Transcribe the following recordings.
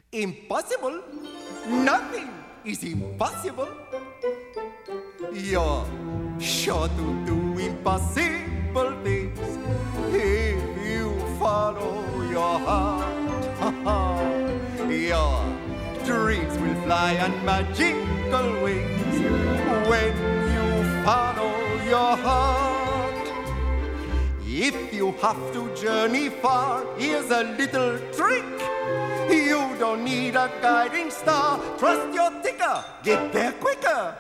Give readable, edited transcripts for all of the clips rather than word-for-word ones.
Impossible? Nothing is impossible. You're sure to do impossible things if you follow your heart. Your dreams will fly on magical wings when you follow your heart. If you have to journey far, here's a little trick. You don't need a guiding star. Trust your ticker, get there quicker.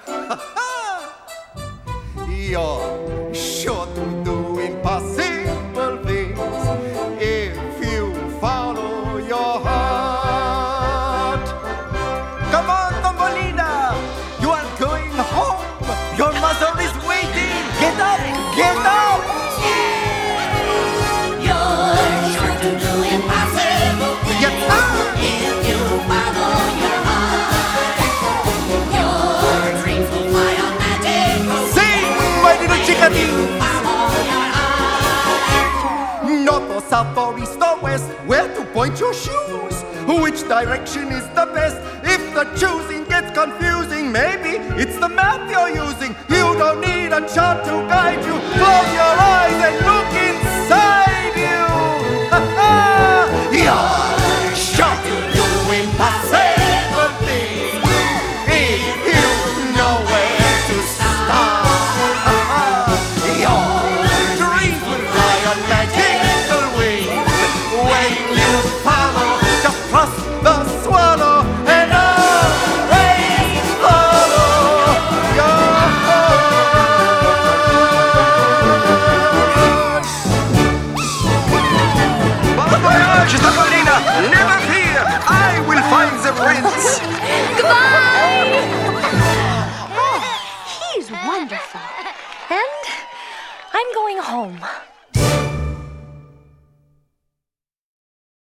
You're sure to do impossible things if you follow your heart. Come on, Thumbelina, you are going home. Your mother is waiting. Get up, get up. You're sure to do impossible things if you follow your heart. Your dreams will fly on magical wings. Sing, my little chicken. If you follow your heart. North or south or east or west, where to point your shoes? Which direction is the best? If the choosing gets confusing, maybe it's the map you're using. You don't need a chart to guide you. Close your eyes and look inside you. You're sure to do impossible things if you know where to start. Your dreams will fly on magical wings when you follow. Just trust the swallow and always follow your heart. Bon voyage, Thumbelina! Never fear, I will find the prince. Goodbye! Oh, he's wonderful. And I'm going home.